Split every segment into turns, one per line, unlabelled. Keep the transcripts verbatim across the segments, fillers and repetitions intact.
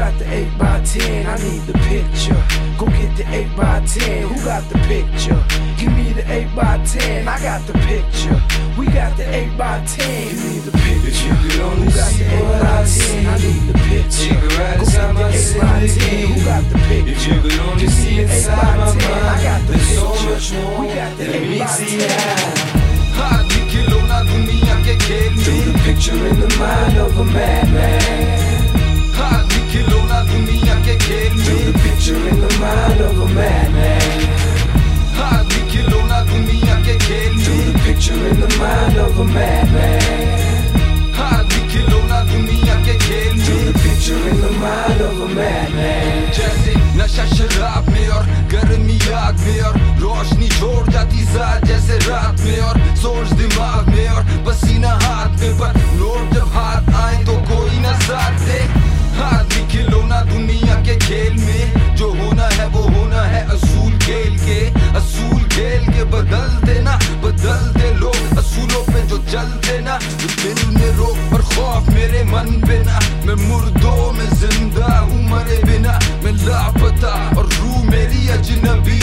got the eight by ten? I need the picture. Go get the eight by ten. Who got the picture? Give me the eight by ten. I got the picture. We got the eight by ten. Give me the picture. Who got the eight by ten? I need the picture. Go get the eight by ten. Who got the picture?
If you could only see inside my mind,
I got the
there's
picture.
so much more
We got the
than
eight by
meets the
ten.
eye. हाथ भी खिलौना दुनिया के खेल में. Drew the picture in the mind of a madman. हाथ भी खिलौना दुनिया के खेल में. Drew the picture in the mind of a madman. हाथ भी खिलौना दुनिया के खेल में. Drew the picture in the mind of a madman. हाथ भी खिलौना दुनिया के खेल में. Drew the picture in the mind of a madman. जैसे नशा शराब में और गर्मी आग में और रोशनी छोड़ जाती साथ जैसे रात में और सोच दिमाग में और पसीना हाथ में पर नोट जब हाथ आए तो कोई न साथ दे. हाथ भी खिलौना दुनिया के खेल में. जो होना है वो होना है असूल खेल के. असूल खेल के बदल देना बदल दे लोग असूलों पे जो चलते ना. दिल में रोक और खौफ मेरे मन पे ना. मैं मुर्दों में जिंदा हूँ मरे बिना. मैं लापता और रूह मेरी अजनबी.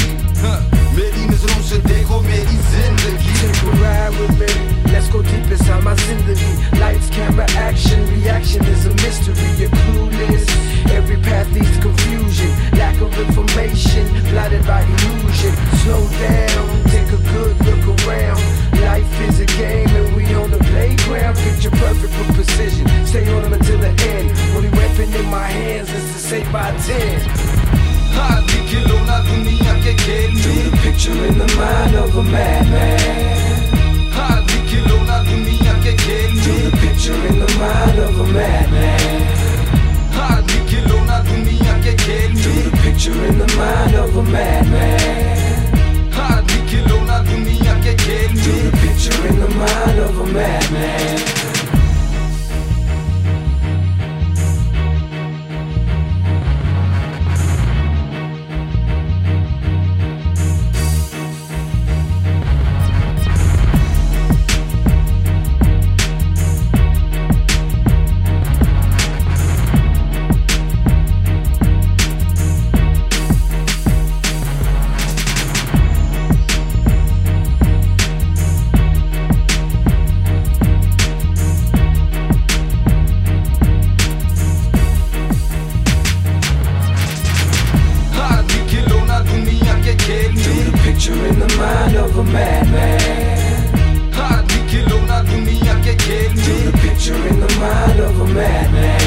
मेरी नजरों से देखो मेरी जिंदगी.
Take a ride with me, let's go deep inside my zindagi. Lights, camera, action, reaction is a mystery. You're clueless, every path leads to confusion. Lack of information, blinded by illusion. Slow down, take a good look around. Life is a game and we on the playground. Picture perfect with precision, stay on them until the end. Only weapon in my hands is to say by ten.
हाथ भी खिलौना दुनिया के खेल में. Drew the picture in the mind of a madman. हाथ भी खिलौना दुनिया के खेल में. Drew the picture in the mind of a madman. हाथ भी खिलौना दुनिया के खेल में. Drew the picture in the mind of a madman. हाथ भी खिलौना दुनिया के खेल में. Drew the picture in the mind of a madman. Picture in the mind of a madman. हाथ भी खिलौना दुनिया के खेल में. Drew the picture in the mind of a madman.